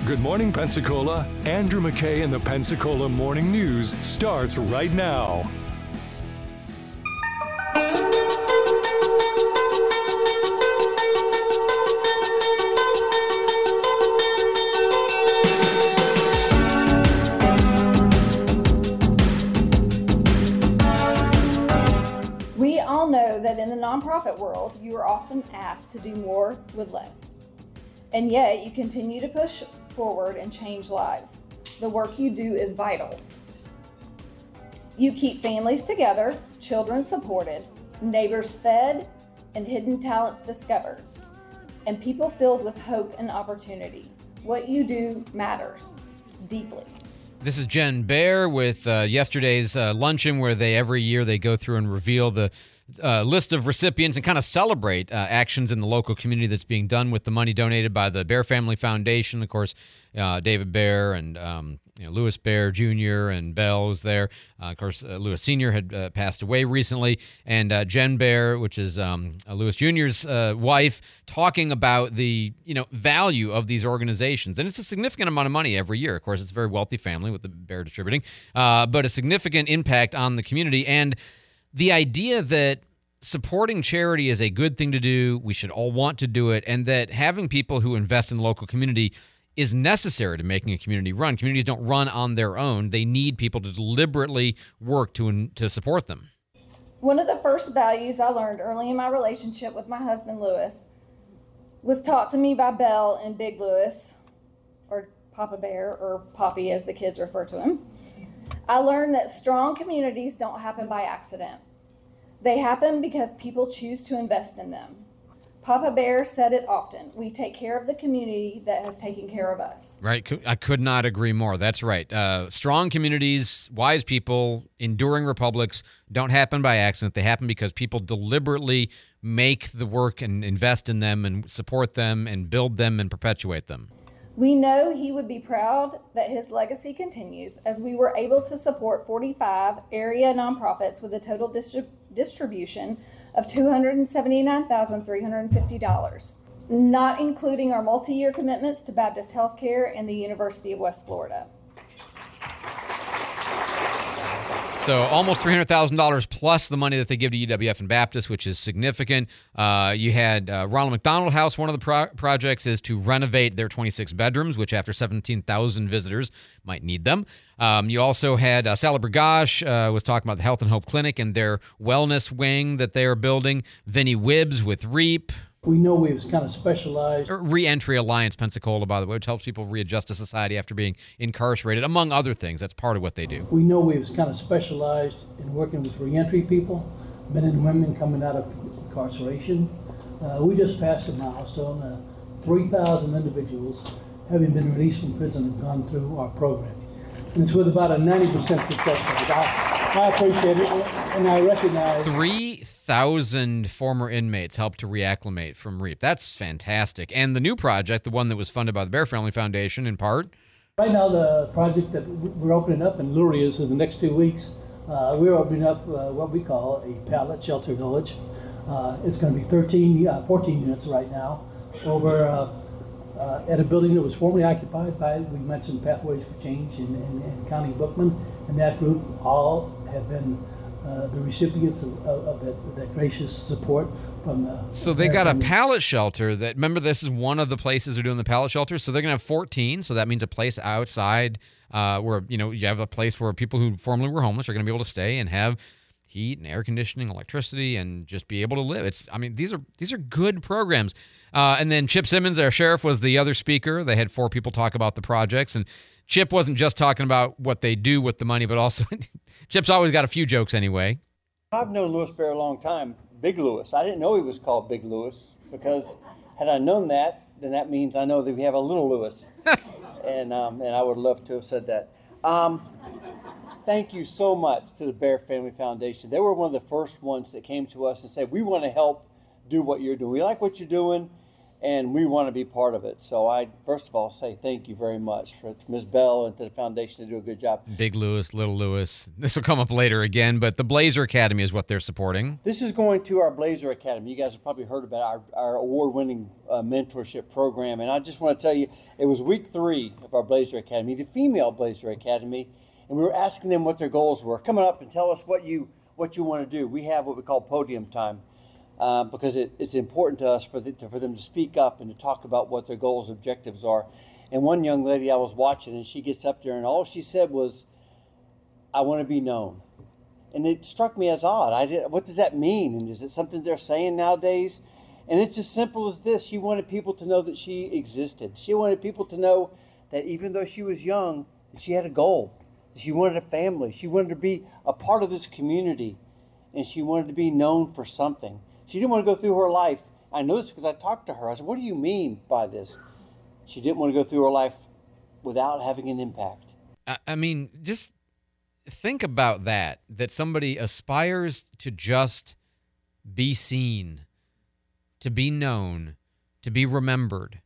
Good morning, Pensacola. Andrew McKay and the Pensacola Morning News starts right now. We all know that in the nonprofit world, you are often asked to do more with less. And yet you continue to push forward and change lives. The work you do is vital. You keep families together, children supported, neighbors fed, and hidden talents discovered, and people filled with hope and opportunity. What you do matters deeply. This is Jen Baer with yesterday's luncheon, where every year they go through and reveal the list of recipients and kind of celebrate actions in the local community that's being done with the money donated by the Baer Family Foundation. Of course, David Baer and Lewis Baer Jr. and Bell was there. Of course, Lewis Sr. had passed away recently. And Jen Baer, which is Lewis Jr.'s wife, talking about the value of these organizations. And it's a significant amount of money every year. Of course, it's a very wealthy family with the Baer Distributing, but a significant impact on the community. And the idea that supporting charity is a good thing to do, we should all want to do it, and that having people who invest in the local community is necessary to making a community run. Communities don't run on their own. They need people to deliberately work to support them. One of the first values I learned early in my relationship with my husband, Lewis, was taught to me by Belle and Big Lewis, or Papa Bear, or Poppy as the kids refer to him. I learned that strong communities don't happen by accident. They happen because people choose to invest in them. Papa Bear said it often: we take care of the community that has taken care of us. Right. I could not agree more. That's right. Strong communities, wise people, enduring republics don't happen by accident. They happen because people deliberately make the work and invest in them and support them and build them and perpetuate them. We know he would be proud that his legacy continues, as we were able to support 45 area nonprofits with a total distribution of $279,350, not including our multi-year commitments to Baptist Healthcare and the University of West Florida. So almost $300,000 plus the money that they give to UWF and Baptist, which is significant. You had Ronald McDonald House. One of the projects is to renovate their 26 bedrooms, which after 17,000 visitors might need them. You also had Sally Burgash was talking about the Health and Hope Clinic and their wellness wing that they are building. Vinnie Wibbs with REAP. We know we've kind of specialized. Reentry Alliance Pensacola, by the way, which helps people readjust to society after being incarcerated, among other things. That's part of what they do. We know we've kind of specialized in working with reentry people, men and women coming out of incarceration. We just passed a milestone, 3,000 individuals having been released from prison and gone through our program. And it's with about a 90% success rate. I appreciate it, and I recognize 3,000 former inmates helped to reacclimate from REAP. That's fantastic. And the new project, the one that was funded by the Baer Family Foundation in part. Right now, the project that we're opening up in Lurie is in the next 2 weeks. We're opening up what we call a pallet shelter village. It's going to be 14 units right now over at a building that was formerly occupied by, we mentioned Pathways for Change in County Bookman, and that group all have been the recipients of that gracious support from the... So they got a pallet shelter that, remember, this is one of the places they're doing the pallet shelter, so they're going to have 14, so that means a place outside where, you have a place where people who formerly were homeless are going to be able to stay and have heat and air conditioning, electricity, and just be able to live. These are good programs. And then Chip Simmons, our sheriff, was the other speaker. They had 4 people talk about the projects, and Chip wasn't just talking about what they do with the money, but also Chip's always got a few jokes anyway. I've known Lewis Baer a long time, Big Lewis. I didn't know he was called Big Lewis, because had I known that, then that means I know that we have a little Lewis. and I would love to have said that. Thank you so much to the Baer Family Foundation. They were one of the first ones that came to us and said, we want to help do what you're doing. We like what you're doing, and we want to be part of it. So I, first of all, say thank you very much to Ms. Bell and to the foundation to do a good job. Big Lewis, Little Lewis. This will come up later again, but the Blazer Academy is what they're supporting. This is going to our Blazer Academy. You guys have probably heard about our award-winning mentorship program, and I just want to tell you, it was week 3 of our Blazer Academy, the female Blazer Academy, and we were asking them what their goals were. Come up and tell us what you want to do. We have what we call podium time. Because it's important to us for them to speak up and to talk about what their goals, objectives are. And one young lady I was watching, and she gets up there, and all she said was, "I want to be known." And it struck me as odd. What does that mean? And is it something they're saying nowadays? And it's as simple as this. She wanted people to know that she existed. She wanted people to know that even though she was young, that she had a goal. She wanted a family. She wanted to be a part of this community, and she wanted to be known for something. She didn't want to go through her life. I know this because I talked to her. I said, "What do you mean by this?" She didn't want to go through her life without having an impact. I mean, just think about that somebody aspires to just be seen, to be known, to be remembered,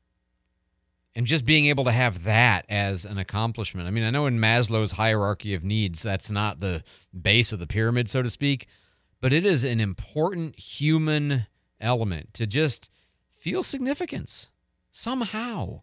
and just being able to have that as an accomplishment. I mean, I know in Maslow's hierarchy of needs, that's not the base of the pyramid, so to speak, but it is an important human element to just feel significance somehow.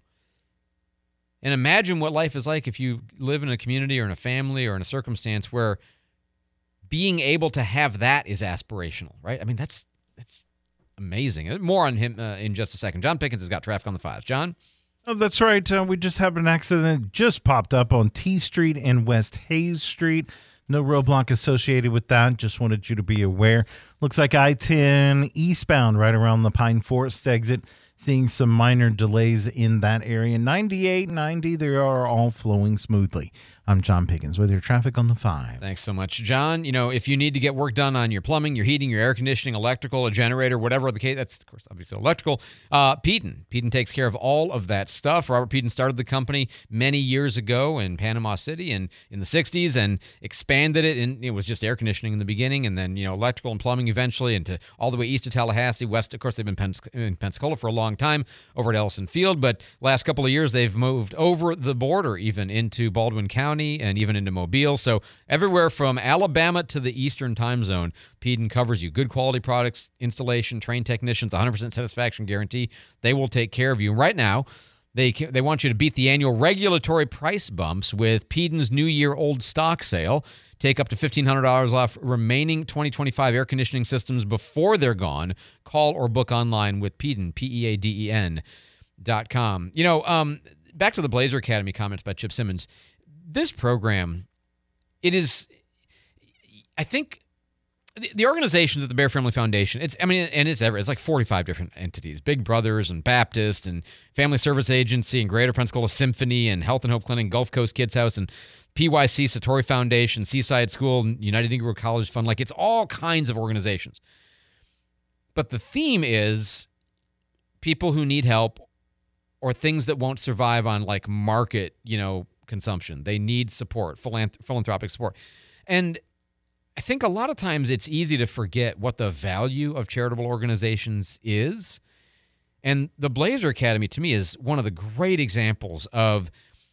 And imagine what life is like if you live in a community or in a family or in a circumstance where being able to have that is aspirational, right? I mean, that's amazing. More on him in just a second. John Pickens has got traffic on the 5s. John? Oh, that's right. We just had an accident that just popped up on T Street and West Hayes Street. No roadblock associated with that. Just wanted you to be aware. Looks like I-10 eastbound right around the Pine Forest exit. Seeing some minor delays in that area. 98, 90, they are all flowing smoothly. I'm John Pickens with your traffic on the 5. Thanks so much, John. You know, if you need to get work done on your plumbing, your heating, your air conditioning, electrical, a generator, whatever the case, that's, of course, obviously electrical, Peden. Peden takes care of all of that stuff. Robert Peden started the company many years ago in Panama City and in the 60s and expanded it. And it was just air conditioning in the beginning and then, electrical and plumbing eventually and to all the way east to Tallahassee, west. Of course, they've been in Pensacola for a long time over at Ellison Field, but last couple of years they've moved over the border even into Baldwin County and even into Mobile. So everywhere from Alabama to the Eastern time zone, Peden covers you. Good quality products, installation, trained technicians, 100% satisfaction guarantee. They will take care of you. Right now, they want you to beat the annual regulatory price bumps with Peden's New Year Old Stock Sale. Take up to $1,500 off remaining 2025 air conditioning systems before they're gone. Call or book online with Peden, PEADEN.com. Back to the Blazer Academy comments by Chip Simmons. This program, it is, I think, the organizations at the Bear Family Foundation, it's like 45 different entities, Big Brothers and Baptist and Family Service Agency and Greater Pensacola Symphony and Health and Hope Clinic, Gulf Coast Kids House and PYC, Satori Foundation, Seaside School, United Negro College Fund. Like, it's all kinds of organizations. But the theme is people who need help or things that won't survive on like market, consumption. They need support, philanthropic support. And I think a lot of times it's easy to forget what the value of charitable organizations is. And the Blazer Academy, to me, is one of the great examples of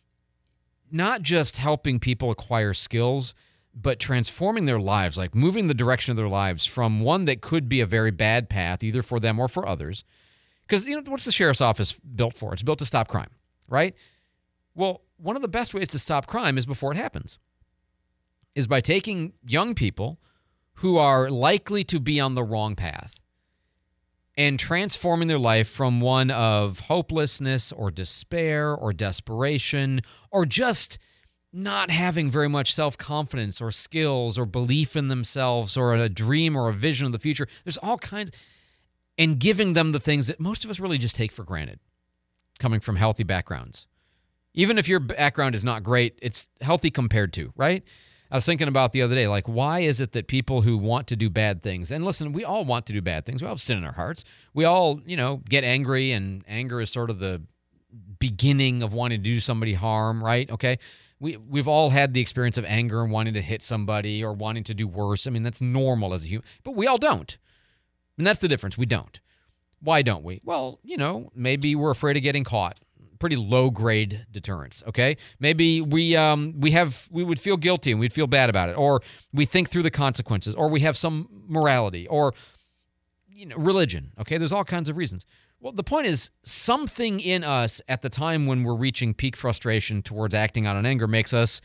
not just helping people acquire skills, but transforming their lives, like moving the direction of their lives from one that could be a very bad path, either for them or for others. Because, what's the sheriff's office built for? It's built to stop crime, right? Well, one of the best ways to stop crime is before it happens, is by taking young people who are likely to be on the wrong path and transforming their life from one of hopelessness or despair or desperation or just not having very much self-confidence or skills or belief in themselves or a dream or a vision of the future. There's all kinds, and giving them the things that most of us really just take for granted, coming from healthy backgrounds. Even if your background is not great, it's healthy compared to, right? I was thinking about the other day, like, why is it that people who want to do bad things, and listen, we all want to do bad things. We all have sin in our hearts. We all, get angry, and anger is sort of the beginning of wanting to do somebody harm, right? Okay? We've all had the experience of anger and wanting to hit somebody or wanting to do worse. I mean, that's normal as a human, but we all don't. And that's the difference. We don't. Why don't we? Well, maybe we're afraid of getting caught. Pretty low grade deterrence. Okay, maybe we would feel guilty and we'd feel bad about it, or we think through the consequences, or we have some morality, or religion. Okay, there's all kinds of reasons. Well, the point is, something in us at the time when we're reaching peak frustration towards acting out on anger makes us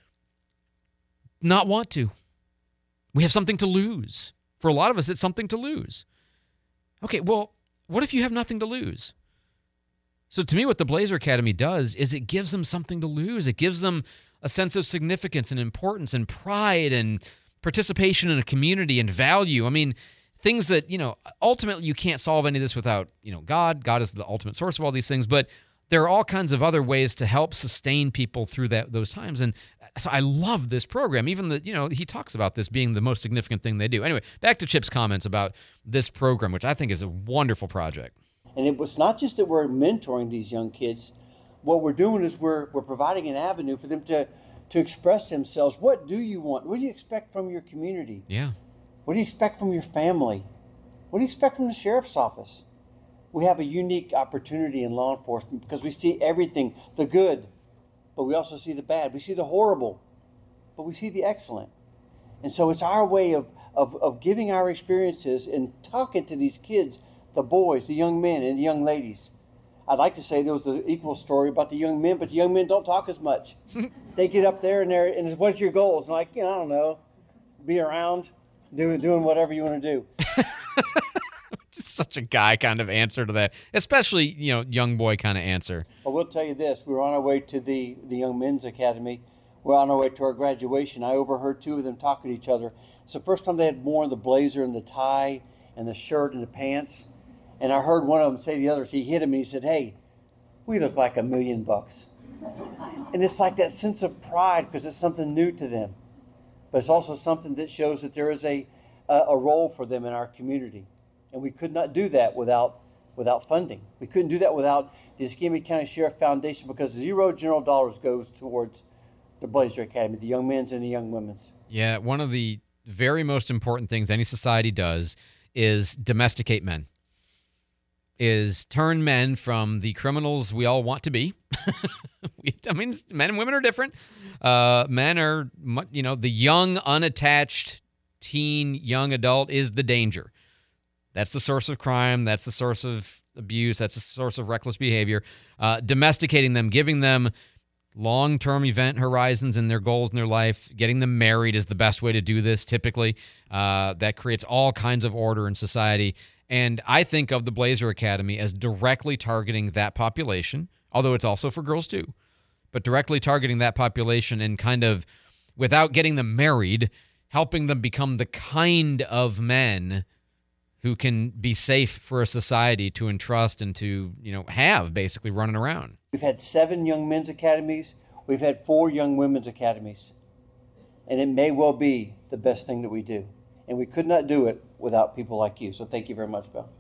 not want to. We have something to lose. For a lot of us, it's something to lose. Okay, well, what if you have nothing to lose? So to me, what the Blazer Academy does is it gives them something to lose. It gives them a sense of significance and importance and pride and participation in a community and value. I mean, things that, ultimately you can't solve any of this without, God. God is the ultimate source of all these things. But there are all kinds of other ways to help sustain people through those times. And so I love this program, even that, he talks about this being the most significant thing they do. Anyway, back to Chip's comments about this program, which I think is a wonderful project. And it was not just that we're mentoring these young kids. What we're doing is we're providing an avenue for them to express themselves. What do you want? What do you expect from your community? Yeah. What do you expect from your family? What do you expect from the sheriff's office? We have a unique opportunity in law enforcement because we see everything, the good, but we also see the bad. We see the horrible, but we see the excellent. And so it's our way of giving our experiences and talking to these kids, the boys, the young men, and the young ladies. I'd like to say there was the equal story about the young men, but the young men don't talk as much. They get up there and it's, what's your goals? And I don't know, be around, doing whatever you want to do. Such a guy kind of answer to that, especially, young boy kind of answer. I will tell you this. We were on our way to the Young Men's Academy. We're on our way to our graduation. I overheard two of them talking to each other. It's the first time they had worn the blazer and the tie and the shirt and the pants. And I heard one of them say to the others, he hit him and he said, "Hey, we look like $1 million." And it's like that sense of pride because it's something new to them. But it's also something that shows that there is a role for them in our community. And we could not do that without funding. We couldn't do that without the Escambia County Sheriff Foundation because $0 general dollars goes towards the Blazer Academy, the young men's and the young women's. Yeah, one of the very most important things any society does is domesticate men, is turn men from the criminals we all want to be. Men and women are different. Men are, the young, unattached teen, young adult is the danger. That's the source of crime. That's the source of abuse. That's the source of reckless behavior. Domesticating them, giving them long-term event horizons in their goals in their life, getting them married is the best way to do this, typically. That creates all kinds of order in society. And I think of the Blazer Academy as directly targeting that population, although it's also for girls too, but directly targeting that population and kind of, without getting them married, helping them become the kind of men who can be safe for a society to entrust and to, have basically running around. We've had 7 young men's academies. We've had 4 young women's academies. And it may well be the best thing that we do. And we could not do it without people like you. So thank you very much, Bill.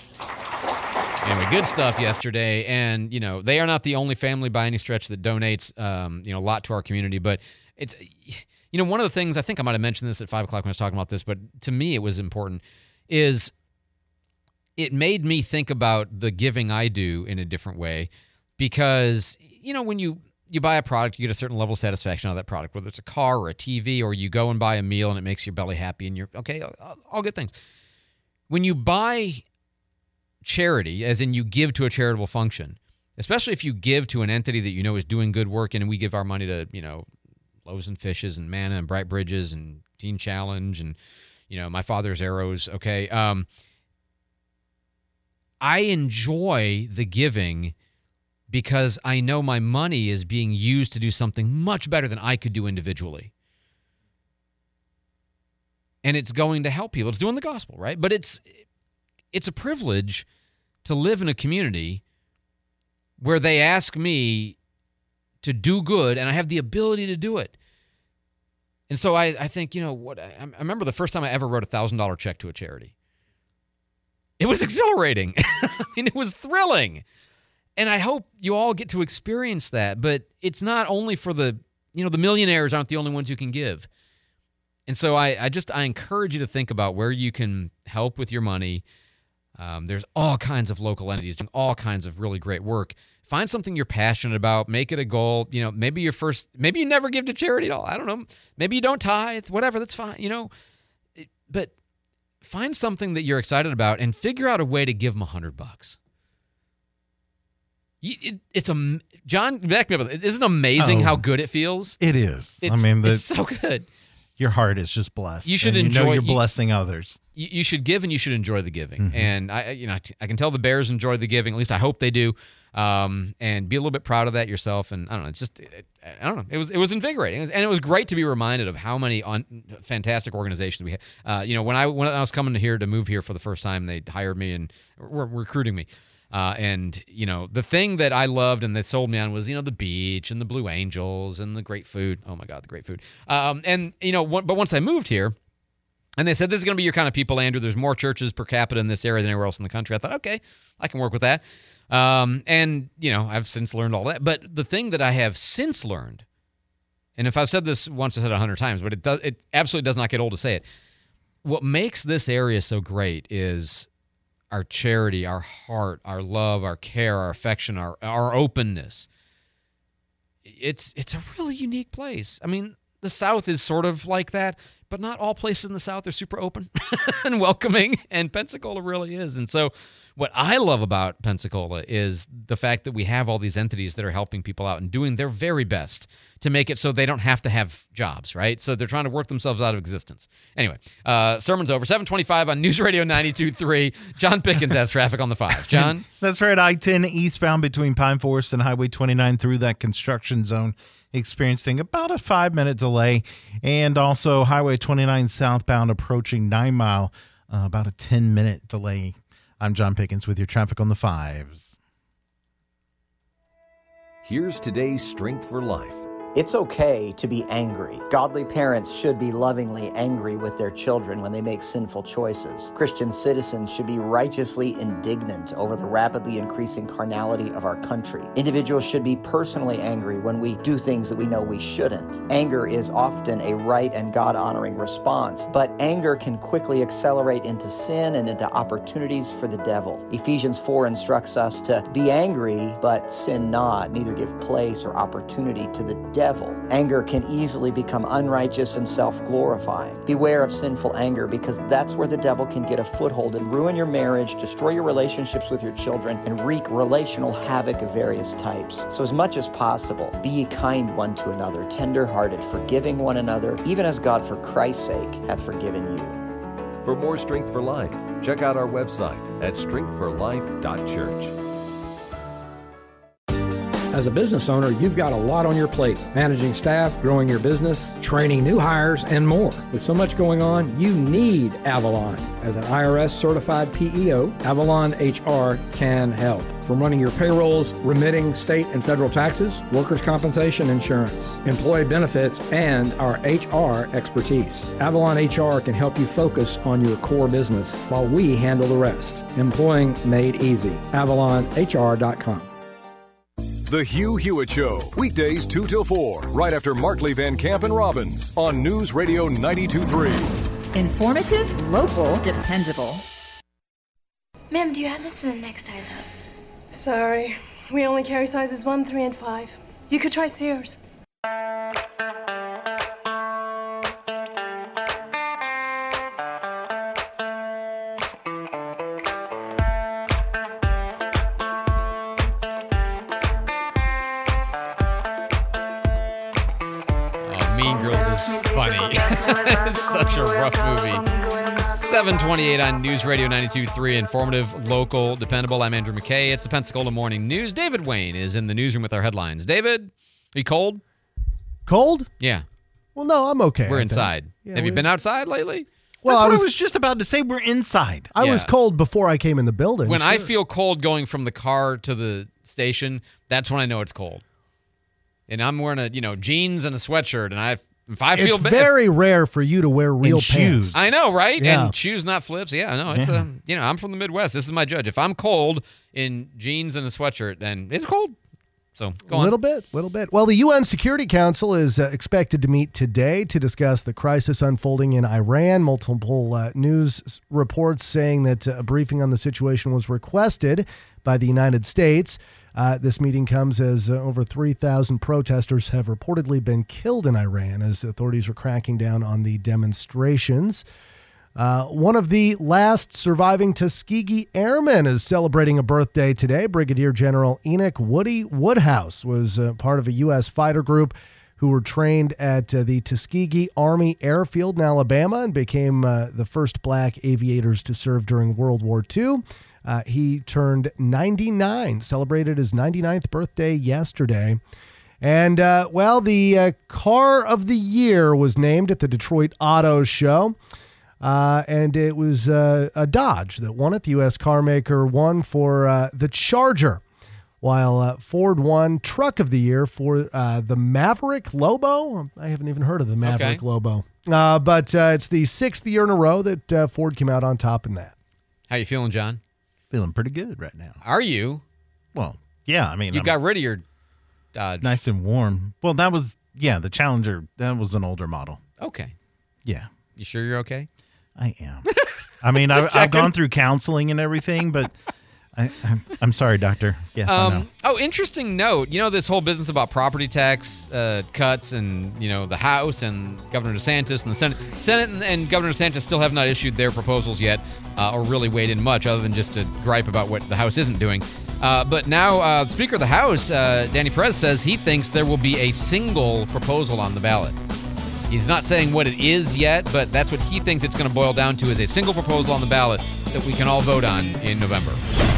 Anyway, good stuff yesterday. And, they are not the only family by any stretch that donates, a lot to our community. But it's, one of the things, I think I might have mentioned this at 5 o'clock when I was talking about this, but to me it was important, is it made me think about the giving I do in a different way because, when you buy a product, you get a certain level of satisfaction out of that product, whether it's a car or a TV or you go and buy a meal and it makes your belly happy and you're, okay, all good things. When you buy charity, as in you give to a charitable function, especially if you give to an entity that is doing good work, and we give our money to, Loaves and Fishes and Manna and Bright Bridges and Teen Challenge and, My Father's Arrows, okay? I enjoy the giving because I know my money is being used to do something much better than I could do individually. And it's going to help people. It's doing the gospel, right? But it's a privilege to live in a community where they ask me to do good and I have the ability to do it. And so I think, I remember the first time I ever wrote a $1,000 check to a charity. It was exhilarating. It was thrilling. And I hope you all get to experience that. But it's not only for the millionaires aren't the only ones who can give. And so I encourage you to think about where you can help with your money. There's all kinds of local entities doing all kinds of really great work. Find something you're passionate about. Make it a goal. Maybe you never give to charity at all. I don't know. Maybe you don't tithe. Whatever. That's fine. But find something that you're excited about and figure out a way to give them $100. John, back me up. Isn't it amazing how good it feels? It is. It's so good. Your heart is just blessed. You should and enjoy. You're blessing others. You should give, and you should enjoy the giving. And I can tell the Bears enjoy the giving. At least I hope they do. And be a little bit proud of that yourself. And I don't know. It's just, I don't know. It was invigorating, and it was great to be reminded of how many fantastic organizations we have. When I was coming here to move here for the first time, they hired me and were recruiting me. And the thing that I loved and that sold me on was, the beach and the Blue Angels and the great food. Oh my God, the great food. But once I moved here and they said, this is going to be your kind of people, Andrew, there's more churches per capita in this area than anywhere else in the country. I thought, okay, I can work with that. I've since learned all that. But the thing that I have since learned, and if I've said this once, I said it 100 times, but it absolutely does not get old to say it. What makes this area so great is our charity, our heart, our love, our care, our affection, our openness. It's a really unique place. I mean, the South is sort of like that, but not all places in the South are super open and welcoming, and Pensacola really is. And so what I love about Pensacola is the fact that we have all these entities that are helping people out and doing their very best to make it so they don't have to have jobs, right? So they're trying to work themselves out of existence. Anyway, sermon's over. 7:25 on News Radio 92.3. John Pickens has traffic on the 5. John? That's right. I-10 eastbound between Pine Forest and Highway 29 through that construction zone, experiencing about a 5-minute delay. And also Highway 29 southbound approaching 9 Mile, about a 10-minute delay. I'm John Pickens with your traffic on the 5s. Here's today's Strength for Life. It's okay to be angry. Godly parents should be lovingly angry with their children when they make sinful choices. Christian citizens should be righteously indignant over the rapidly increasing carnality of our country. Individuals should be personally angry when we do things that we know we shouldn't. Anger is often a right and God-honoring response, but anger can quickly accelerate into sin and into opportunities for the devil. Ephesians 4 instructs us to be angry, but sin not, neither give place or opportunity to the devil. Anger can easily become unrighteous and self-glorifying. Beware of sinful anger, because that's where the devil can get a foothold and ruin your marriage, destroy your relationships with your children, and wreak relational havoc of various types. So as much as possible, be ye kind one to another, tender-hearted, forgiving one another, even as God for Christ's sake hath forgiven you. For more Strength for Life, check out our website at strengthforlife.church. As a business owner, you've got a lot on your plate. Managing staff, growing your business, training new hires, and more. With so much going on, you need Avalon. As an IRS certified PEO, Avalon HR can help. From running your payrolls, remitting state and federal taxes, workers' compensation insurance, employee benefits, and our HR expertise. Avalon HR can help you focus on your core business while we handle the rest. Employing made easy. AvalonHR.com. The Hugh Hewitt Show, weekdays 2 till 4, right after Markley, Van Camp, and Robbins on News Radio 92.3. Informative, local, dependable. Ma'am, do you have this in the next size up? Sorry, we only carry sizes 1, 3, and 5. You could try Sears. Funny. It's such a rough movie. 7:28 on News Radio 92.3. Informative, local, dependable. I'm Andrew McKay. It's the Pensacola Morning News. David Wayne is in the newsroom with our headlines. David, are you cold? Cold? Yeah. Well, no, I'm okay. We're inside. Yeah, Have you been outside lately? Well, I was just about to say we're inside. I was cold before I came in the building. When I feel cold going from the car to the station, that's when I know it's cold. And I'm wearing jeans and a sweatshirt, and it's very rare for you to wear real pants. I know, right? Yeah. And shoes, not flips. Yeah, no, it's I'm from the Midwest. This is my judge. If I'm cold in jeans and a sweatshirt, then it's cold. So go on. Little bit. Well, the UN Security Council is expected to meet today to discuss the crisis unfolding in Iran. Multiple news reports saying that a briefing on the situation was requested by the United States. This meeting comes as over 3,000 protesters have reportedly been killed in Iran as authorities are cracking down on the demonstrations. One of the last surviving Tuskegee Airmen is celebrating a birthday today. Brigadier General Enoch Woody Woodhouse was part of a U.S. fighter group who were trained at the Tuskegee Army Airfield in Alabama and became the first black aviators to serve during World War II. He turned 99, celebrated his 99th birthday yesterday. And, the car of the year was named at the Detroit Auto Show. And it was a Dodge that won it. The U.S. car maker won for the Charger, while Ford won Truck of the Year for the Maverick Lobo. I haven't even heard of the Maverick Lobo. But it's the 6th year in a row that Ford came out on top in that. How you feeling, John? Feeling pretty good right now. Are you? Well, yeah. I mean, you got rid of your Dodge. Nice and warm. Well, that was, the Challenger. That was an older model. Okay. Yeah. You sure you're okay? I am. I mean, I've gone through counseling and everything, but I'm sorry, doctor. Yes, I know. Oh, interesting note. You know, this whole business about property tax cuts and, the House and Governor DeSantis and the Senate. Senate and Governor DeSantis still have not issued their proposals yet or really weighed in much other than just to gripe about what the House isn't doing. But now the Speaker of the House, Danny Perez, says he thinks there will be a single proposal on the ballot. He's not saying what it is yet, but that's what he thinks it's going to boil down to is a single proposal on the ballot that we can all vote on in November.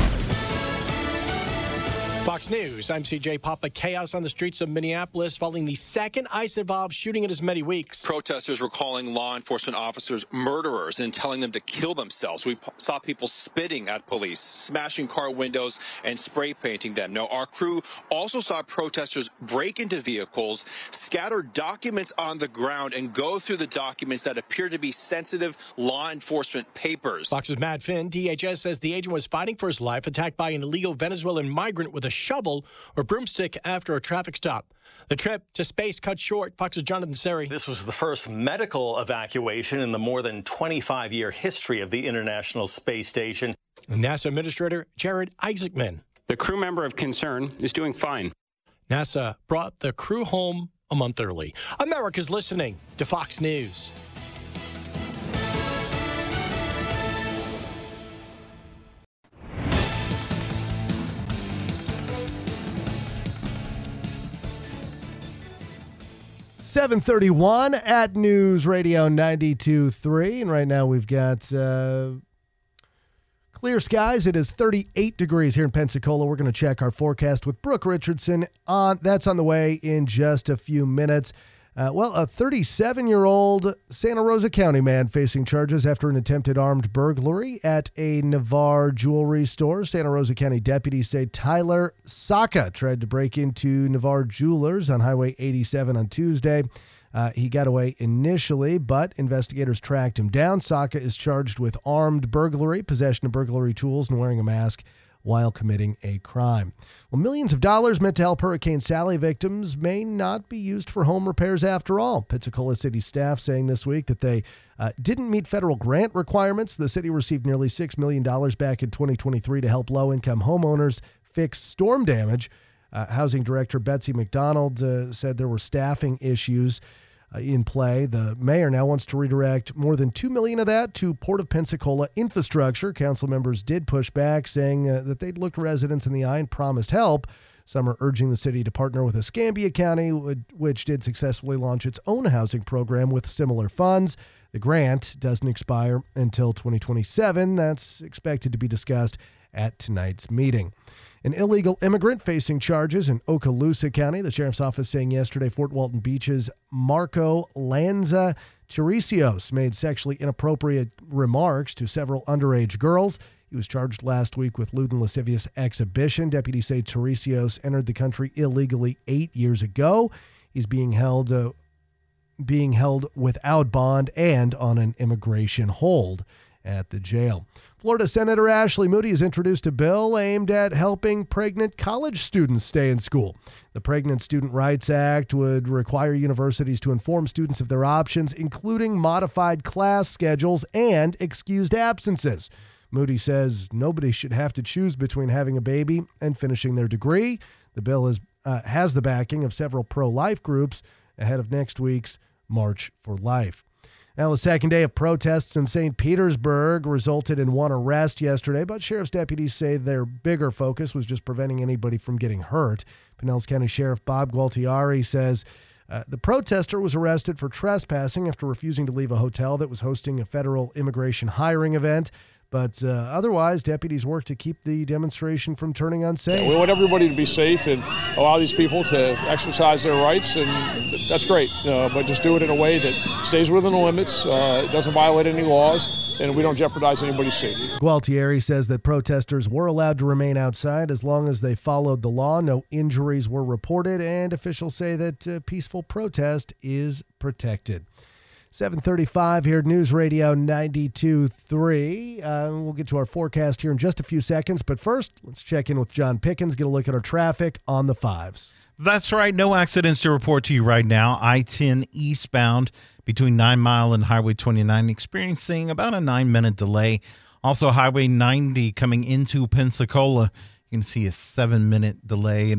Fox News, I'm CJ Papa. Chaos on the streets of Minneapolis following the second ICE-involved shooting in as many weeks. Protesters were calling law enforcement officers murderers and telling them to kill themselves. We saw people spitting at police, smashing car windows, and spray painting them. Now, our crew also saw protesters break into vehicles, scatter documents on the ground, and go through the documents that appear to be sensitive law enforcement papers. Fox's Matt Finn, DHS says the agent was fighting for his life, attacked by an illegal Venezuelan migrant with a shovel or broomstick after a traffic stop. The trip to space cut short. Fox's Jonathan Seri. This was the first medical evacuation in the more than 25-year history of the International Space Station. NASA Administrator Jared Isaacman. The crew member of concern is doing fine. NASA brought the crew home a month early. America's listening to Fox News. .31 at News Radio 92.3. And right now we've got clear skies. It is 38 degrees here in Pensacola. We're going to check our forecast with Brooke Richardson. That's on the way in just a few minutes. A 37-year-old Santa Rosa County man facing charges after an attempted armed burglary at a Navarre jewelry store. Santa Rosa County deputies say Tyler Saka tried to break into Navarre Jewelers on Highway 87 on Tuesday. He got away initially, but investigators tracked him down. Saka is charged with armed burglary, possession of burglary tools, and wearing a mask while committing a crime. Well, millions of dollars meant to help Hurricane Sally victims may not be used for home repairs after all. Pensacola City staff saying this week that they didn't meet federal grant requirements. The city received nearly $6 million back in 2023 to help low-income homeowners fix storm damage. Housing Director Betsy McDonald said there were staffing issues in play. The mayor now wants to redirect more than $2 million of that to Port of Pensacola infrastructure. Council members did push back, saying that they'd looked residents in the eye and promised help. Some are urging the city to partner with Escambia County, which did successfully launch its own housing program with similar funds. The grant doesn't expire until 2027. That's expected to be discussed at tonight's meeting. An illegal immigrant facing charges in Okaloosa County. The sheriff's office saying yesterday Fort Walton Beach's Marco Lanza Tiresios made sexually inappropriate remarks to several underage girls. He was charged last week with lewd and lascivious exhibition. Deputies say Tiresios entered the country illegally 8 years ago. He's being held without bond and on an immigration hold. at the jail. Florida Senator Ashley Moody has introduced a bill aimed at helping pregnant college students stay in school. The Pregnant Student Rights Act would require universities to inform students of their options, including modified class schedules and excused absences. Moody says nobody should have to choose between having a baby and finishing their degree. The bill has the backing of several pro-life groups ahead of next week's March for Life. Now, the second day of protests in St. Petersburg resulted in one arrest yesterday, but sheriff's deputies say their bigger focus was just preventing anybody from getting hurt. Pinellas County Sheriff Bob Gualtieri says the protester was arrested for trespassing after refusing to leave a hotel that was hosting a federal immigration hiring event. But otherwise, deputies work to keep the demonstration from turning unsafe. We want everybody to be safe and allow these people to exercise their rights, and that's great. But just do it in a way that stays within the limits, doesn't violate any laws, and we don't jeopardize anybody's safety. Gualtieri says that protesters were allowed to remain outside as long as they followed the law. No injuries were reported, and officials say that peaceful protest is protected. 7:35 here at News Radio 92.3. We'll get to our forecast here in just a few seconds. But first, let's check in with John Pickens, get a look at our traffic on the 5s. That's right. No accidents to report to you right now. I-10 eastbound between 9 Mile and Highway 29 experiencing about a 9-minute delay. Also, Highway 90 coming into Pensacola. You can see a 7-minute delay.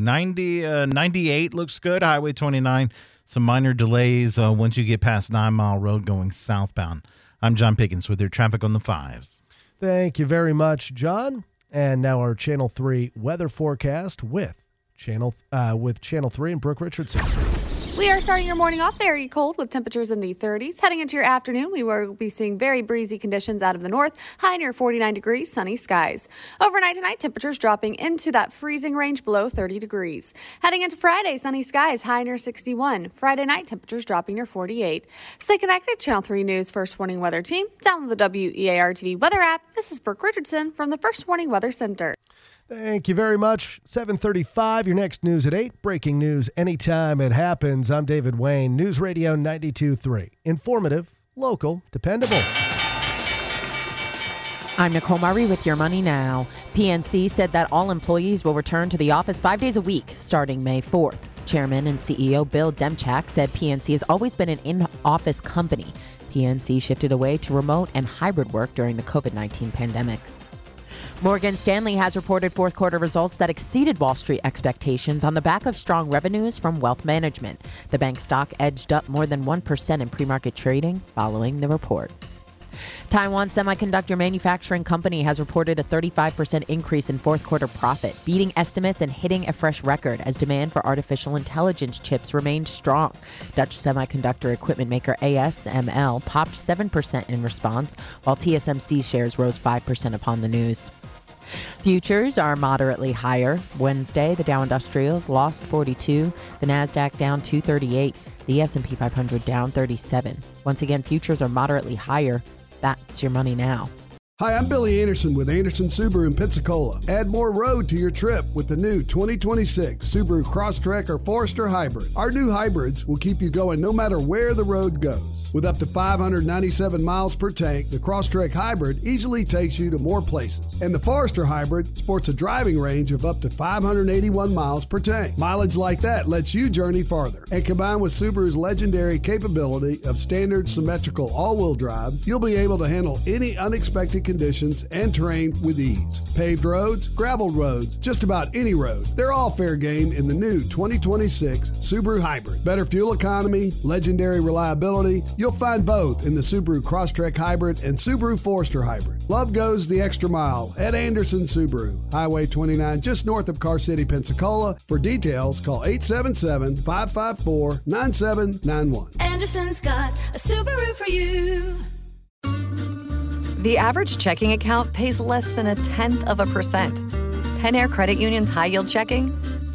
98 looks good. Highway 29. Some minor delays once you get past 9 Mile Road going southbound. I'm John Pickens with your traffic on the 5s. Thank you very much, John. And now our Channel 3 weather forecast with Channel 3 and Brooke Richardson. We are starting your morning off very cold with temperatures in the 30s. Heading into your afternoon, we will be seeing very breezy conditions out of the north, high near 49 degrees, sunny skies. Overnight tonight, temperatures dropping into that freezing range below 30 degrees. Heading into Friday, sunny skies, high near 61. Friday night, temperatures dropping near 48. Stay connected, Channel 3 News First Warning Weather Team. Download the WEAR TV weather app. This is Brooke Richardson from the First Warning Weather Center. Thank you very much. 7:35, your next news at 8. Breaking news anytime it happens. I'm David Wayne, News Radio 92.3. Informative, local, dependable. I'm Nicole Murray with Your Money Now. PNC said that all employees will return to the office 5 days a week starting May 4th. Chairman and CEO Bill Demchak said PNC has always been an in-office company. PNC shifted away to remote and hybrid work during the COVID-19 pandemic. Morgan Stanley has reported fourth quarter results that exceeded Wall Street expectations on the back of strong revenues from wealth management. The bank stock edged up more than 1% in pre-market trading following the report. Taiwan Semiconductor Manufacturing Company has reported a 35% increase in fourth quarter profit, beating estimates and hitting a fresh record as demand for artificial intelligence chips remained strong. Dutch semiconductor equipment maker ASML popped 7% in response, while TSMC shares rose 5% upon the news. Futures are moderately higher. Wednesday, the Dow Industrials lost 42, the Nasdaq down 238, the S&P 500 down 37. Once again, futures are moderately higher. That's Your Money Now. Hi, I'm Billy Anderson with Anderson Subaru in Pensacola. Add more road to your trip with the new 2026 Subaru Crosstrek or Forester Hybrid. Our new hybrids will keep you going no matter where the road goes. With up to 597 miles per tank, the Crosstrek Hybrid easily takes you to more places. And the Forester Hybrid sports a driving range of up to 581 miles per tank. Mileage like that lets you journey farther. And combined with Subaru's legendary capability of standard symmetrical all-wheel drive, you'll be able to handle any unexpected conditions and terrain with ease. Paved roads, graveled roads, just about any road. They're all fair game in the new 2026 Subaru Hybrid. Better fuel economy, legendary reliability. You'll find both in the Subaru Crosstrek Hybrid and Subaru Forester Hybrid. Love goes the extra mile at Anderson Subaru, Highway 29, just north of Car City, Pensacola. For details, call 877-554-9791. Anderson's got a Subaru for you. The average checking account pays less than 0.1%. Pen Air Credit Union's high-yield checking,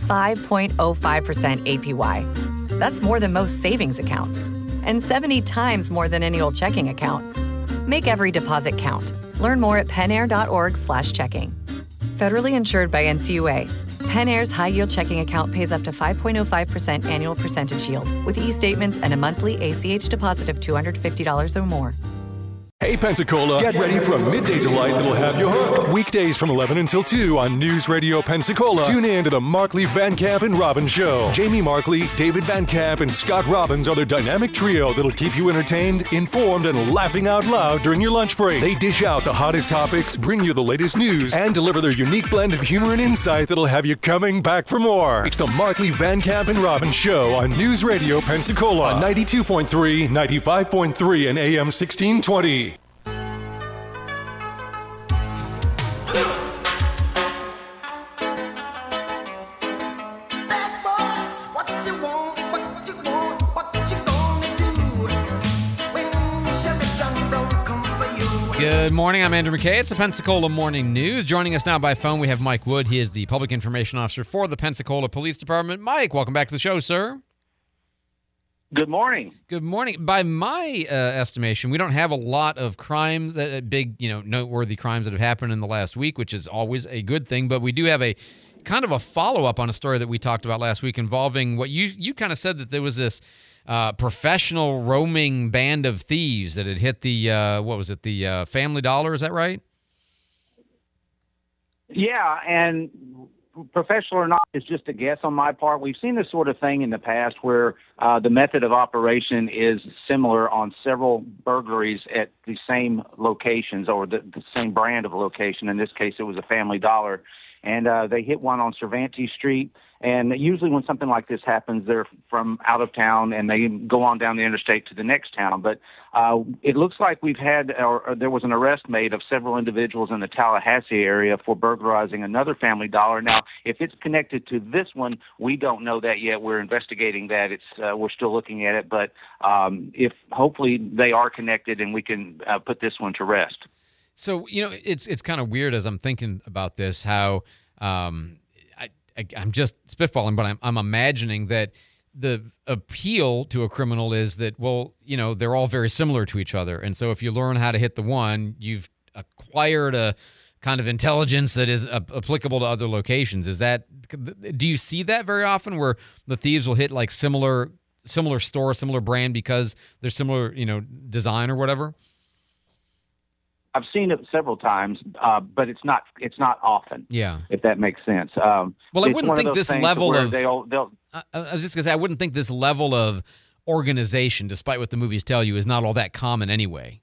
5.05% APY. That's more than most savings accounts, and 70 times more than any old checking account. Make every deposit count. Learn more at penair.org/checking. Federally insured by NCUA. Pen Air's high-yield checking account pays up to 5.05% annual percentage yield with e-statements and a monthly ACH deposit of $250 or more. Hey Pensacola, get ready for a midday delight that'll have you hooked. Weekdays from 11 until 2 on News Radio Pensacola. Tune in to the Markley, Van Camp, and Robbins Show. Jamie Markley, David Van Camp, and Scott Robbins are the dynamic trio that'll keep you entertained, informed, and laughing out loud during your lunch break. They dish out the hottest topics, bring you the latest news, and deliver their unique blend of humor and insight that'll have you coming back for more. It's the Markley, Van Camp, and Robbins Show on News Radio Pensacola on 92.3, 95.3, and AM 1620. Good morning. I'm Andrew McKay. It's the Pensacola Morning News. Joining us now by phone, we have Mike Wood. He is the Public Information Officer for the Pensacola Police Department. Mike, welcome back to the show, sir. Good morning. Good morning. By my estimation, we don't have a lot of crimes, big, noteworthy crimes that have happened in the last week, which is always a good thing. But we do have a kind of a follow-up on a story that we talked about last week involving what you kind of said that there was this professional roaming band of thieves that had hit the, the Family Dollar, is that right? Yeah, and professional or not is just a guess on my part. We've seen this sort of thing in the past where the method of operation is similar on several burglaries at the same locations or the same brand of location. In this case, it was a Family Dollar. And they hit one on Cervantes Street. And usually when something like this happens, they're from out of town and they go on down the interstate to the next town. But it looks like we've had, or there was an arrest made of several individuals in the Tallahassee area for burglarizing another Family Dollar. Now, if it's connected to this one, we don't know that yet. We're investigating that. We're still looking at it. But if hopefully they are connected and we can put this one to rest. So, it's kind of weird as I'm thinking about this, how I'm just spitballing, but I'm imagining that the appeal to a criminal is that, well, they're all very similar to each other. And so if you learn how to hit the one, you've acquired a kind of intelligence that is applicable to other locations. Do you see that very often where the thieves will hit like similar store, similar brand because they're similar, design or whatever? I've seen it several times, but it's not often. Yeah, if that makes sense. Well, I wouldn't think this level of. I was just gonna say I wouldn't think this level of organization, despite what the movies tell you, is not all that common anyway.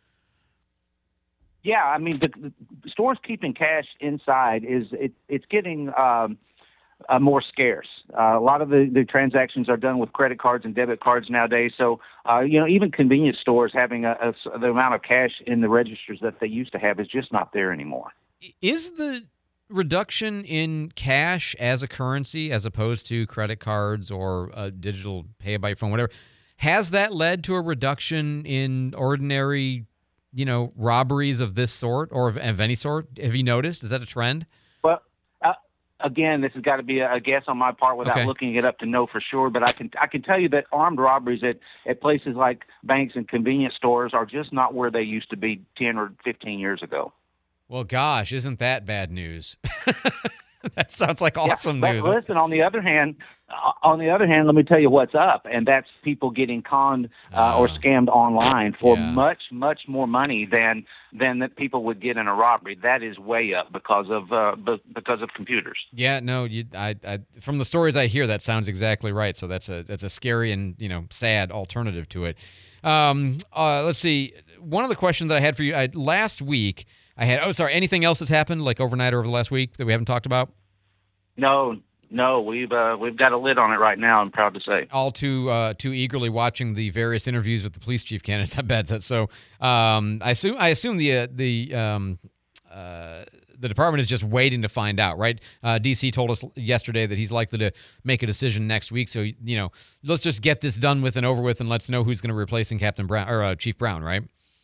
Yeah, I mean, the stores keeping cash inside it's getting more scarce. A lot of the transactions are done with credit cards and debit cards nowadays. So, even convenience stores having the amount of cash in the registers that they used to have is just not there anymore. Is the reduction in cash as a currency as opposed to credit cards or digital pay by phone, whatever, has that led to a reduction in ordinary, robberies of this sort or of any sort? Have you noticed? Is that a trend? Well, again, this has got to be a guess on my part without looking it up to know for sure. But I can tell you that armed robberies at places like banks and convenience stores are just not where they used to be 10 or 15 years ago. Well, gosh, isn't that bad news? That sounds like awesome news. But listen, on the other hand, let me tell you what's up, and that's people getting conned or scammed online for much, much more money than that people would get in a robbery. That is way up because of computers. Yeah, no, I from the stories I hear, that sounds exactly right. So that's a scary and sad alternative to it. Let's see. One of the questions that I had for you last week. Anything else that's happened like overnight or over the last week that we haven't talked about? No, we've got a lid on it right now, I'm proud to say. All too eagerly watching the various interviews with the police chief candidates, I bet. So I assume the department is just waiting to find out, right? DC told us yesterday that he's likely to make a decision next week. So, let's just get this done with and over with and let's know who's going to replace Captain Brown or Chief Brown, right?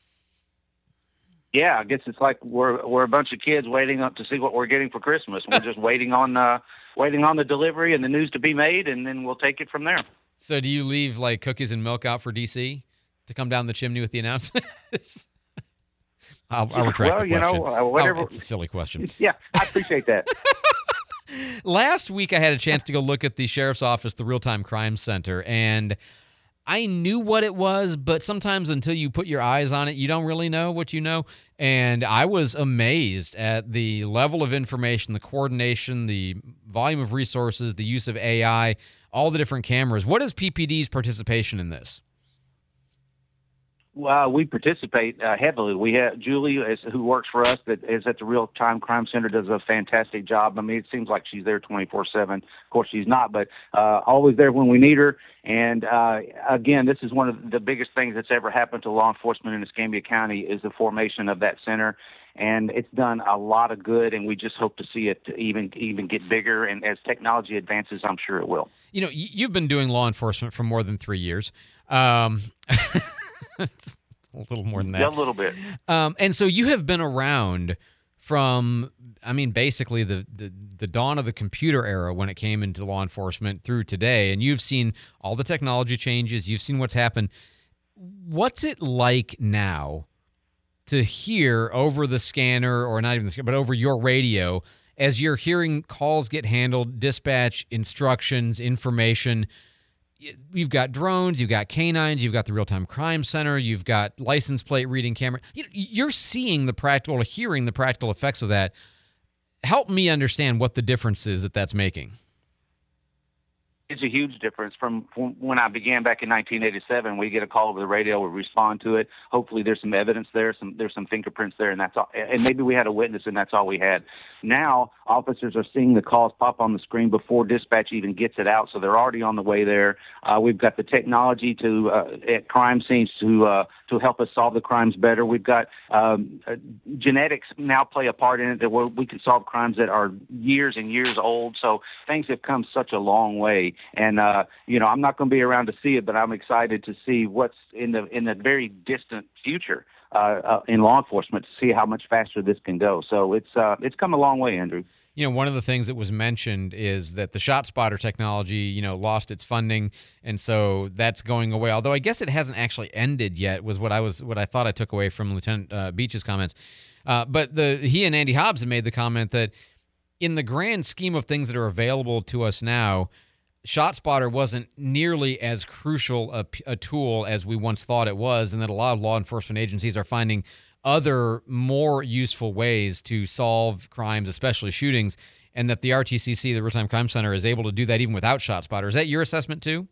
Yeah, I guess it's like we're a bunch of kids waiting up to see what we're getting for Christmas. We're just waiting on the delivery and the news to be made, and then we'll take it from there. So, do you leave like cookies and milk out for DC to come down the chimney with the announcement? I'll retract the question. Whatever. It's a silly question. Yeah, I appreciate that. Last week, I had a chance to go look at the sheriff's office, the Real-Time Crime Center, and I knew what it was, but sometimes until you put your eyes on it, you don't really know what you know. And I was amazed at the level of information, the coordination, the volume of resources, the use of AI, all the different cameras. What is PPD's participation in this? Well, we participate heavily. We have Julie, who works for us, that is at the Real Time Crime Center, does a fantastic job. I mean, it seems like she's there 24/7. Of course, she's not, but always there when we need her. And again, this is one of the biggest things that's ever happened to law enforcement in Escambia County is the formation of that center. And it's done a lot of good, and we just hope to see it even get bigger. And as technology advances, I'm sure it will. You know, you've been doing law enforcement for more than 3 years. It's a little more than that. Yeah, a little bit. And so you have been around from, I mean, basically the dawn of the computer era when it came into law enforcement through today, and you've seen all the technology changes. You've seen what's happened. What's it like now to hear over the scanner, or not even the scanner, but over your radio, as you're hearing calls get handled, dispatch, instructions, information? You've got drones, you've got canines, you've got the real-time crime center, you've got license plate reading camera. You're seeing the practical, or hearing the practical effects of that. Help me understand what the difference is that's making. It's a huge difference from when I began back in 1987. We get a call over the radio, we respond to it. Hopefully there's some evidence there, there's some fingerprints there, and that's all. And maybe we had a witness, and that's all we had. Now officers are seeing the calls pop on the screen before dispatch even gets it out, so they're already on the way there. We've got the technology at crime scenes to help us solve the crimes better. We've got genetics now play a part in it, that we can solve crimes that are years and years old. So things have come such a long way. And I'm not going to be around to see it, but I'm excited to see what's in the very distant future in law enforcement, to see how much faster this can go. So it's come a long way, Andrew. You know, one of the things that was mentioned is that the ShotSpotter technology, lost its funding, and so that's going away. Although I guess it hasn't actually ended yet, was what I thought I took away from Lieutenant Beach's comments. But he and Andy Hobbs had made the comment that in the grand scheme of things that are available to us now, ShotSpotter wasn't nearly as crucial a tool as we once thought it was, and that a lot of law enforcement agencies are finding other more useful ways to solve crimes, especially shootings, and that the RTCC, the Real-Time Crime Center, is able to do that even without ShotSpotter. Is that your assessment too?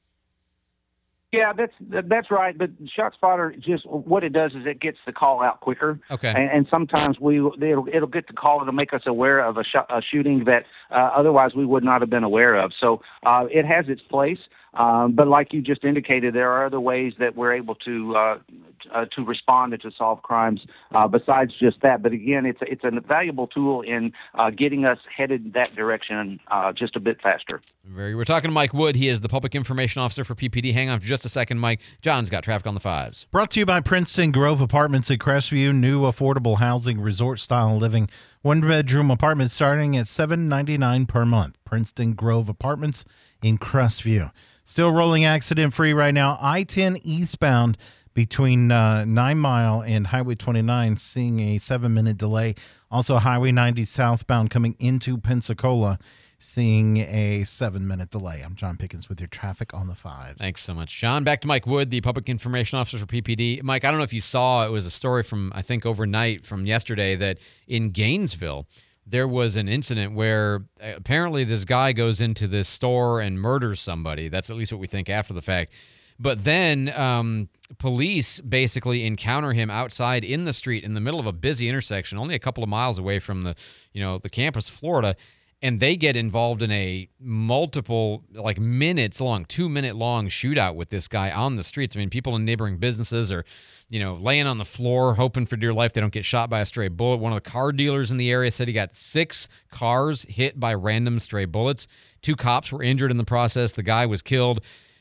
Yeah, that's right. But ShotSpotter, just what it does is it gets the call out quicker. Okay. And sometimes it'll get the call. It'll make us aware of a shooting that otherwise we would not have been aware of. So it has its place. But like you just indicated, there are other ways that we're able to respond and to solve crimes besides just that. But again, it's a valuable tool in getting us headed that direction just a bit faster. We're talking to Mike Wood. He is the Public Information Officer for PPD. Hang on for just a second, Mike. John's got traffic on the 5s. Brought to you by Princeton Grove Apartments in Crestview. New affordable housing, resort-style living. One-bedroom apartment starting at $7.99 per month. Princeton Grove Apartments in Crestview. Still rolling accident-free right now. I-10 eastbound between 9 Mile and Highway 29, seeing a 7-minute delay. Also, Highway 90 southbound coming into Pensacola, seeing a 7-minute delay. I'm John Pickens with your traffic on the 5. Thanks so much, John. Back to Mike Wood, the Public Information Officer for PPD. Mike, I don't know if you saw, it was a story from, I think, overnight from yesterday, that in Gainesville, there was an incident where apparently this guy goes into this store and murders somebody. That's at least what we think after the fact. But then police basically encounter him outside in the street in the middle of a busy intersection, only a couple of miles away from the campus of Florida. And they get involved in a multiple, minutes long, 2-minute long shootout with this guy on the streets. I mean, people in neighboring businesses are, laying on the floor, hoping for dear life they don't get shot by a stray bullet. One of the car dealers in the area said he got 6 cars hit by random stray bullets. 2 cops were injured in the process. The guy was killed.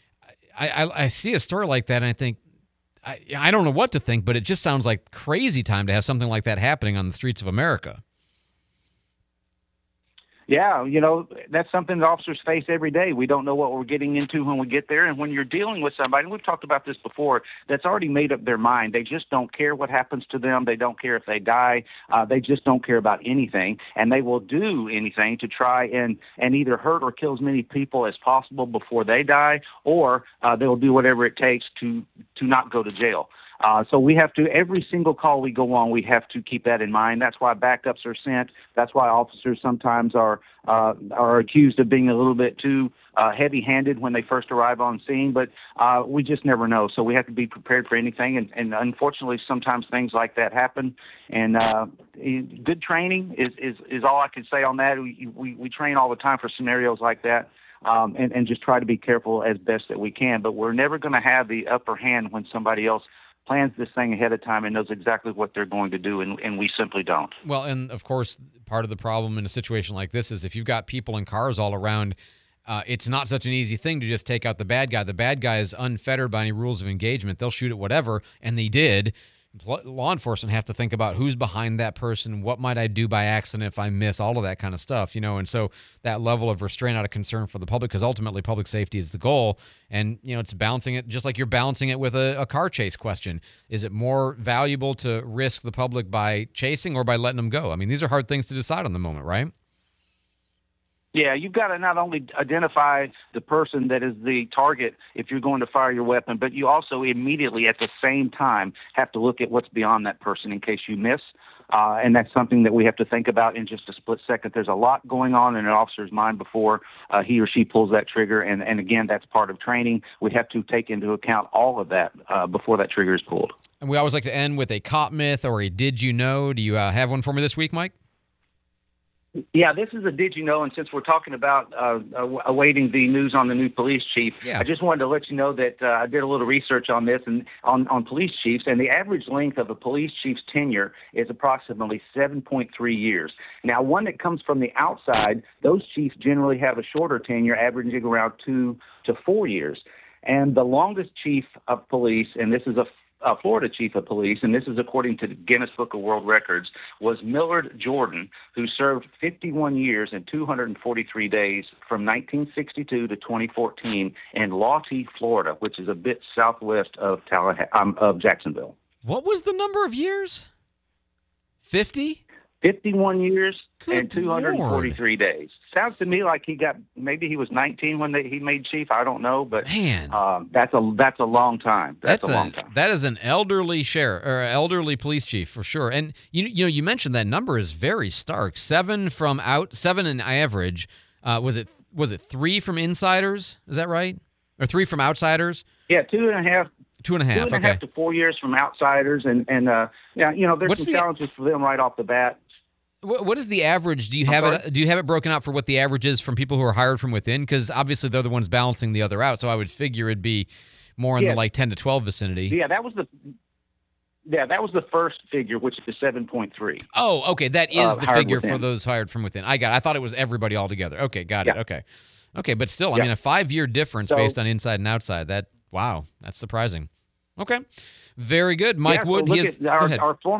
I see a story like that, and I think, I don't know what to think, but it just sounds like crazy time to have something like that happening on the streets of America. Yeah, that's something that officers face every day. We don't know what we're getting into when we get there. And when you're dealing with somebody, and we've talked about this before, that's already made up their mind. They just don't care what happens to them. They don't care if they die. They just don't care about anything. And they will do anything to try and either hurt or kill as many people as possible before they die, or they will do whatever it takes to not go to jail. So we have to, every single call we go on, we have to keep that in mind. That's why backups are sent. That's why officers sometimes are accused of being a little bit too heavy-handed when they first arrive on scene. But we just never know. So we have to be prepared for anything. And unfortunately, sometimes things like that happen. And good training is all I can say on that. We train all the time for scenarios like that. And just try to be careful as best that we can. But we're never going to have the upper hand when somebody else plans this thing ahead of time and knows exactly what they're going to do, and we simply don't. Well, and of course, part of the problem in a situation like this is if you've got people and cars all around, it's not such an easy thing to just take out the bad guy. The bad guy is unfettered by any rules of engagement. They'll shoot at whatever, and they did. Law enforcement have to think about who's behind that person, what might I do by accident if I miss, all of that kind of stuff, and so that level of restraint out of concern for the public, because ultimately public safety is the goal, and it's balancing it just like you're balancing it with a car chase question. Is it more valuable to risk the public by chasing or by letting them go? I mean, these are hard things to decide on the moment, right? Yeah, you've got to not only identify the person that is the target if you're going to fire your weapon, but you also immediately at the same time have to look at what's beyond that person in case you miss. And that's something that we have to think about in just a split second. There's a lot going on in an officer's mind before he or she pulls that trigger. And again, that's part of training. We have to take into account all of that before that trigger is pulled. And we always like to end with a cop myth or a did you know. Do you have one for me this week, Mike? Yeah, this is a did you know, and since we're talking about awaiting the news on the new police chief, I just wanted to let you know that I did a little research on this and on police chiefs, and the average length of a police chief's tenure is approximately 7.3 years. Now, one that comes from the outside, those chiefs generally have a shorter tenure, averaging around 2 to 4 years. And the longest chief of police, and this is a Florida chief of police, and this is according to the Guinness Book of World Records, was Millard Jordan, who served 51 years and 243 days from 1962 to 2014 in Lawton, Florida, which is a bit southwest of Jacksonville. What was the number of years? 50? 51 years and 243 days. Sounds to me like maybe he was 19 when he made chief. I don't know, but man, that's a long time. That's a long time. That is an elderly sheriff or elderly police chief for sure. And you mentioned that number is very stark. 7 in average. Was it 3 from insiders? Is that right? Or 3 from outsiders? Yeah, 2.5. 2.5. 2.5 to 4 years from outsiders, and there's some challenges for them right off the bat. What is the average? Do you have it? Do you have it broken out for what the average is from people who are hired from within? Because obviously they're the ones balancing the other out. So I would figure it'd be more in the 10 to 12 vicinity. Yeah, that was the first figure, which is 7.3. Oh, okay, that is the figure for those hired from within. I got it. I thought it was everybody all together. Okay, got it. Okay, but still, I mean, a 5-year difference based on inside and outside. Wow, that's surprising. Okay, very good, Mike Wood. Go ahead.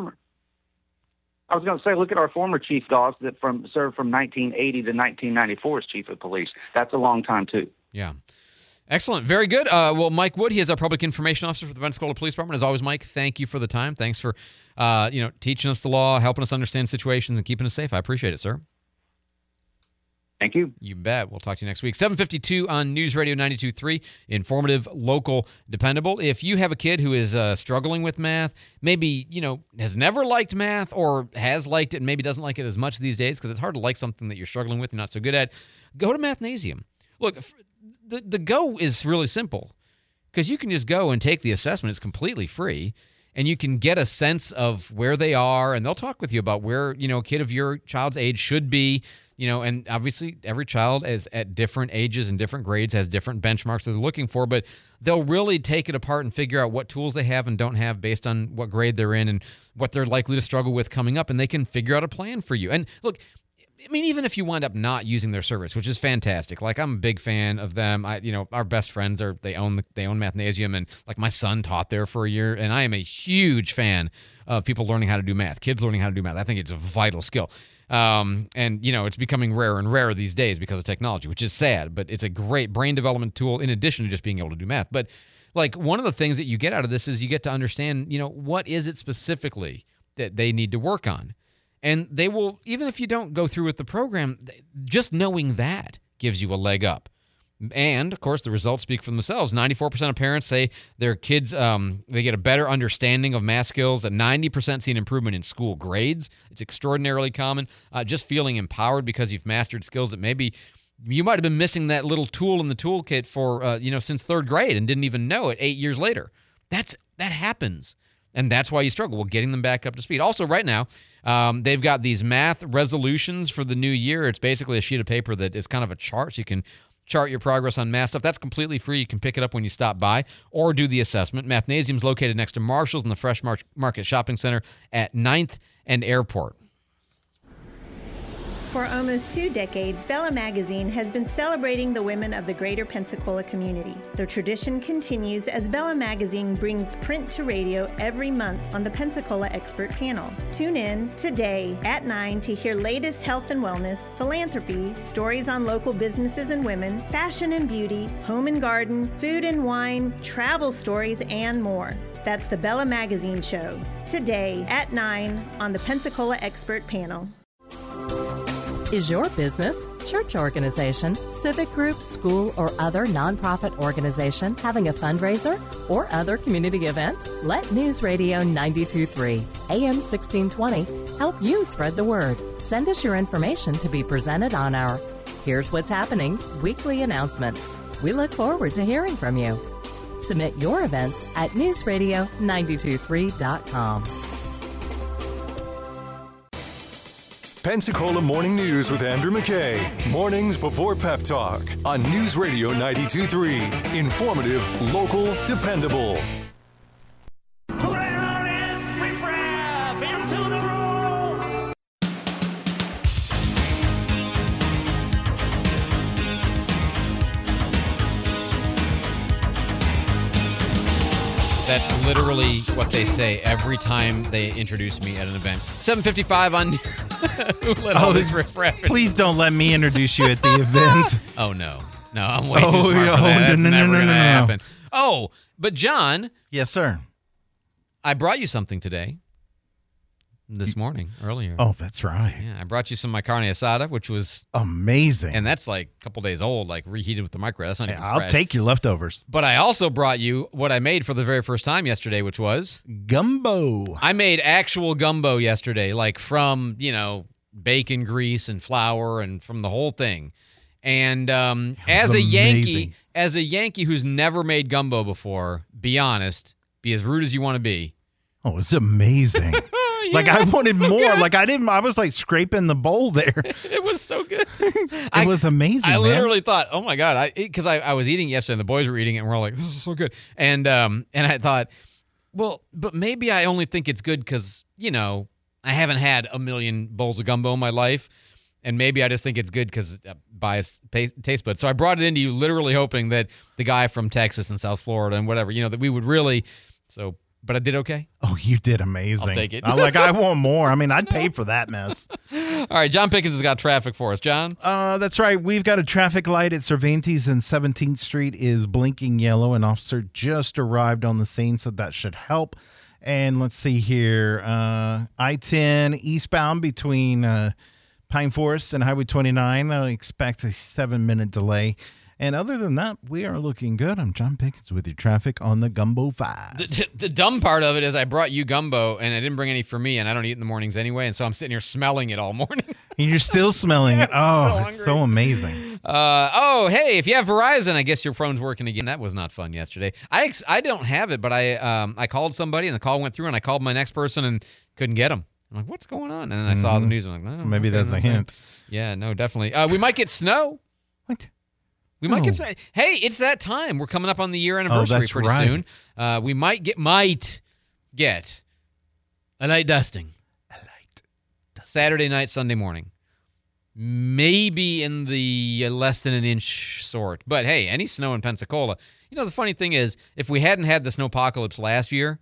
I was going to say, look at our former chief, Dawes, that served from 1980 to 1994 as chief of police. That's a long time, too. Yeah. Excellent. Very good. Well, Mike Wood, he is our public information officer for the Pensacola Police Department. As always, Mike, thank you for the time. Thanks for teaching us the law, helping us understand situations, and keeping us safe. I appreciate it, sir. Thank you. You bet. We'll talk to you next week. 7:52 on News Radio 92.3. Informative, local, dependable. If you have a kid who is struggling with math, maybe, has never liked math or has liked it and maybe doesn't like it as much these days because it's hard to like something that you're struggling with and not so good at, go to Mathnasium. Look, the go is really simple because you can just go and take the assessment. It's completely free. And you can get a sense of where they are, and they'll talk with you about where, a kid of your child's age should be, and obviously every child is at different ages and different grades, has different benchmarks that they're looking for, but they'll really take it apart and figure out what tools they have and don't have based on what grade they're in and what they're likely to struggle with coming up, and they can figure out a plan for you. And look, I mean, even if you wind up not using their service, which is fantastic. Like, I'm a big fan of them. Our best friends they own Mathnasium, and like my son taught there for a year, and I am a huge fan of people learning how to do math, kids learning how to do math. I think it's a vital skill. And, it's becoming rarer and rarer these days because of technology, which is sad, but it's a great brain development tool in addition to just being able to do math. But, one of the things that you get out of this is you get to understand, what is it specifically that they need to work on. And they will, even if you don't go through with the program, just knowing that gives you a leg up. And, of course, the results speak for themselves. 94% of parents say their kids, they get a better understanding of math skills. That 90% see an improvement in school grades. It's extraordinarily common. Just feeling empowered because you've mastered skills that maybe you might have been missing that little tool in the toolkit for, since third grade and didn't even know it 8 years later. That happens. And that's why you struggle. Well, getting them back up to speed. Also, right now, they've got these math resolutions for the new year. It's basically a sheet of paper that is kind of a chart, so you can chart your progress on math stuff. That's completely free. You can pick it up when you stop by or do the assessment. Mathnasium's located next to Marshall's in the Fresh Market Shopping Center at 9th and Airport. For almost 2 decades, Bella Magazine has been celebrating the women of the greater Pensacola community. The tradition continues as Bella Magazine brings print to radio every month on the Pensacola Expert Panel. Tune in today at 9 to hear latest health and wellness, philanthropy, stories on local businesses and women, fashion and beauty, home and garden, food and wine, travel stories, and more. That's the Bella Magazine Show, today at 9 on the Pensacola Expert Panel. Is your business, church organization, civic group, school, or other nonprofit organization having a fundraiser or other community event? Let News Radio 92.3, AM 1620 help you spread the word. Send us your information to be presented on our Here's What's Happening weekly announcements. We look forward to hearing from you. Submit your events at newsradio923.com. Pensacola Morning News with Andrew McKay. Mornings before Pep Talk on News Radio 92.3. Informative, local, dependable. That's literally what they say every time they introduce me at an event. 7:55 on Who Let All This Riff Raff. Please don't let me introduce you at the event. Oh, no. No, I'm way too smart for that. That's never going to happen. Oh, but John. Yes, sir. I brought you something today. This morning, earlier. Oh, that's right. Yeah, I brought you some of my carne asada, which was amazing. And that's like a couple days old, like reheated with the microwave. That's not even fresh. I'll take your leftovers. But I also brought you what I made for the very first time yesterday, which was gumbo. I made actual gumbo yesterday, like from, bacon grease and flour and from the whole thing. And as a Yankee who's never made gumbo before, be honest, be as rude as you want to be. Oh, it's amazing. Like I wanted more. Good. Like I was like scraping the bowl there. It was so good. It was amazing. I literally thought, oh my God, because I was eating yesterday and the boys were eating it and we're all like, this is so good. And I thought, well, but maybe I only think it's good because, I haven't had a million bowls of gumbo in my life. And maybe I just think it's good because biased taste buds. So I brought it into you literally hoping that the guy from Texas and South Florida and whatever, that we would really, but I did okay. Oh, you did amazing. I'll take it. I want more. I mean, I'd pay for that mess. All right, John Pickens has got traffic for us. John? That's right. We've got a traffic light at Cervantes and 17th Street is blinking yellow. An officer just arrived on the scene, so that should help. And let's see here. I-10 eastbound between Pine Forest and Highway 29. I expect a 7-minute delay. And other than that, we are looking good. I'm John Pickens with your traffic on the Gumbo 5. The dumb part of it is I brought you gumbo, and I didn't bring any for me, and I don't eat in the mornings anyway, and so I'm sitting here smelling it all morning. And you're still smelling it. Oh, it's so amazing. Hey, if you have Verizon, I guess your phone's working again. That was not fun yesterday. I don't have it, but I called somebody, and the call went through, and I called my next person and couldn't get them. I'm like, what's going on? And then I saw the news. I'm like, maybe that's a hint. Yeah, no, definitely. We might get snow. What? We might get. Hey, it's that time. We're coming up on the year anniversary pretty soon. We might get a light dusting. Saturday night, Sunday morning. Maybe in the less than an inch sort. But hey, any snow in Pensacola. The funny thing is, if we hadn't had the snowpocalypse last year,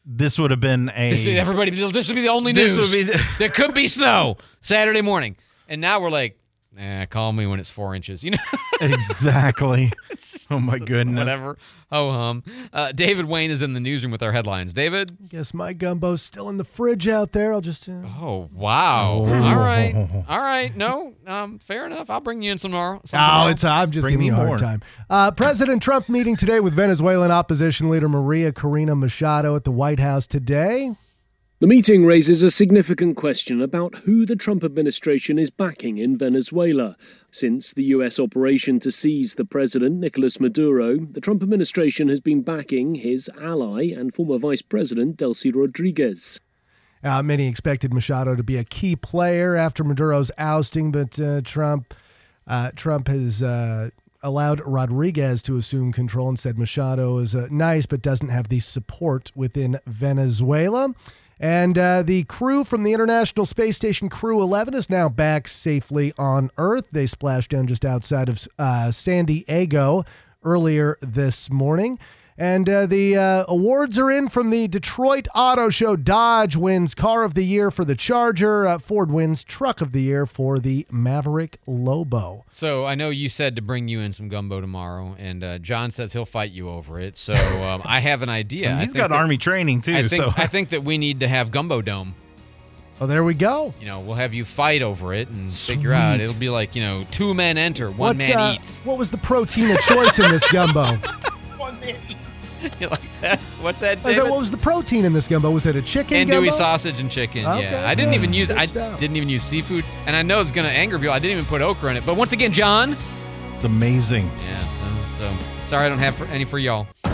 this would have been This would be the only news. This would be there could be snow Saturday morning. And now we're like, call me when it's 4 inches. You know? Exactly. Oh, my goodness. Whatever. Ho-hum. David Wayne is in the newsroom with our headlines. David? Guess my gumbo's still in the fridge out there. I'll just... Oh, wow. All right. No, fair enough. I'll bring you in some tomorrow. I'm just giving you a hard time. President Trump meeting today with Venezuelan opposition leader Maria Corina Machado at the White House today. The meeting raises a significant question about who the Trump administration is backing in Venezuela. Since the U.S. operation to seize the president, Nicolas Maduro, the Trump administration has been backing his ally and former vice president, Delcy Rodriguez. Many expected Machado to be a key player after Maduro's ousting, but Trump has allowed Rodriguez to assume control and said Machado is nice but doesn't have the support within Venezuela. And the crew from the International Space Station, Crew 11, is now back safely on Earth. They splashed down just outside of San Diego earlier this morning. And the awards are in from the Detroit Auto Show. Dodge wins Car of the Year for the Charger. Ford wins Truck of the Year for the Maverick Lobo. So I know you said to bring you in some gumbo tomorrow, and John says he'll fight you over it. So I have an idea. He's got Army training, too. I think that we need to have Gumbo Dome. Oh, there we go. We'll have you fight over it and figure out. It'll be like, 2 men enter, one man eats. What was the protein of choice in this gumbo? One man eats. You like that? What's that, David? What was the protein in this gumbo? Was it a chicken gumbo? Andouille sausage and chicken. Okay, yeah, I didn't even use seafood, and I know it's going to anger people. I didn't even put okra in it. But once again, John, it's amazing. Yeah. So sorry, I don't have any for y'all.